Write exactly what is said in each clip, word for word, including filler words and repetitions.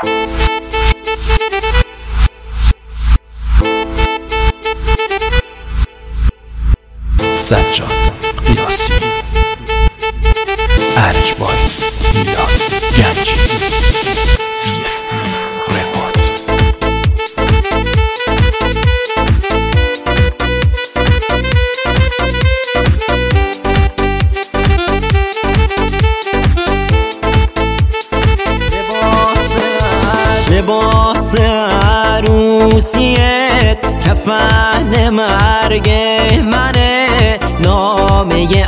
سجاد قیاسی، ارجبال، میلاد گنجی، وی اس تی رکورد. لباس عروسیت کفن مرگ منه، نامه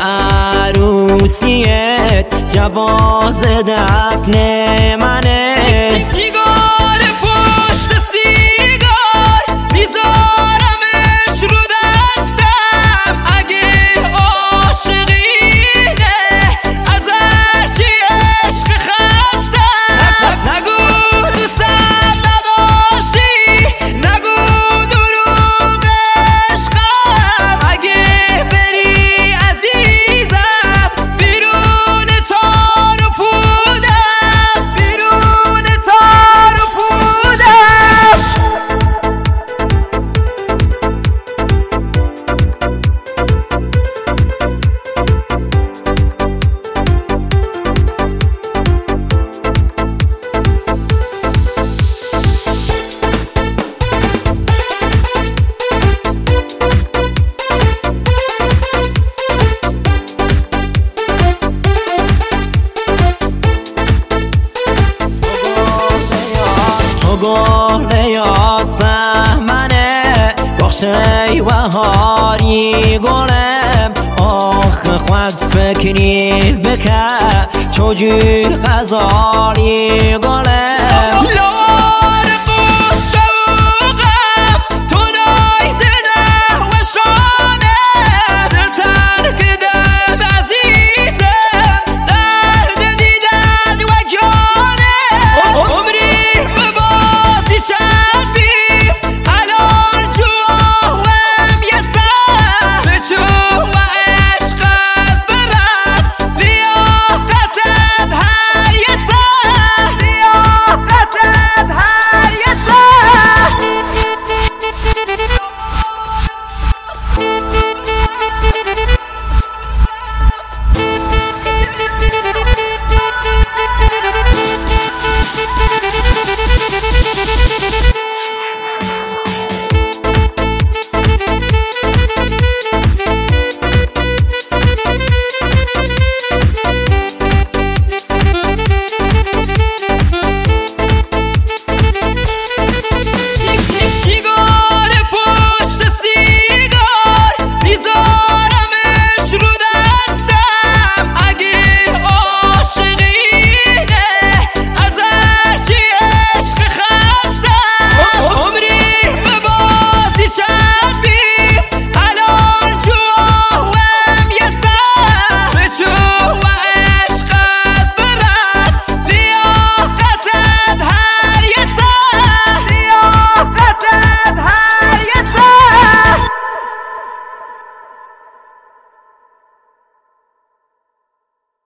عروسیت جواز دفن منه. سیگار پشت سیگار میذارمش رو دستم، اگه عاشقینه از هرچی عشق خستم. نگو دوستم نداشتی، نگو دروغ عشقم، اگه بری عزیزم بیرون تار و پودم، بیرون تار و پودم. گل یاسه منه بخشی و هاری گلم، آخ خود فکری بکر چجور غزالی گلم.